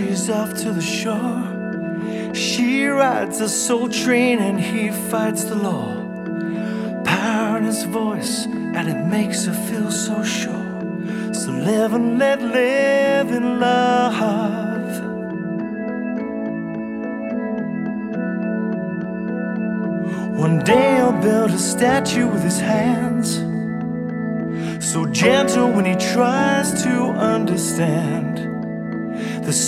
she's off to the shore. She rides a soul train and he fights the law. Power in his voice and it makes her feel so sure. So live and let live in love. One day he'll build a statue with his hands, so gentle when he tries to understand.